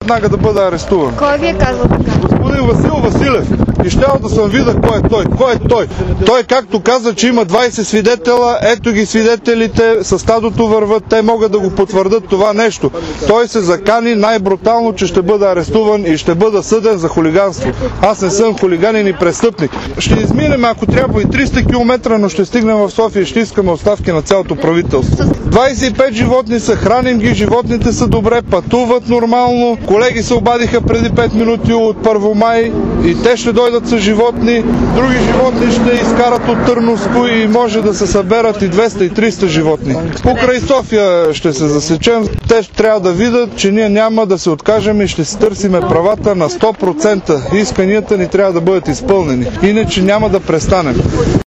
веднага да бъда арестуван. Кой ви е казал така? Господин Васил Василев. И щял да съм видя кой е той. Кой е той? Той, както каза, че има 20 свидетела, ето ги свидетелите, със стадото върват, те могат да го потвърдят това нещо. Той се закани най-брутално, че ще бъда арестуван и ще бъда съден за хулиганство. Аз не съм хулиганин и престъпник. Ще изминем, ако трябва, и 300 км, но ще стигнем в София и ще искаме оставки на цялото правителство. 25 животни са, храним ги, животните са добре, пътуват нормално. Колеги се обадиха преди 5 минути от Първомай и те ще дойдат с животни. Други животни ще изкарат от Търновско и може да се съберат и 200 и 300 животни. Покрай София ще се засечем. Те трябва да видят, че ние няма да се откажем и ще си търсиме правата на 100%. Исканията ни трябва да бъдат изпълнени. Иначе няма да престанем.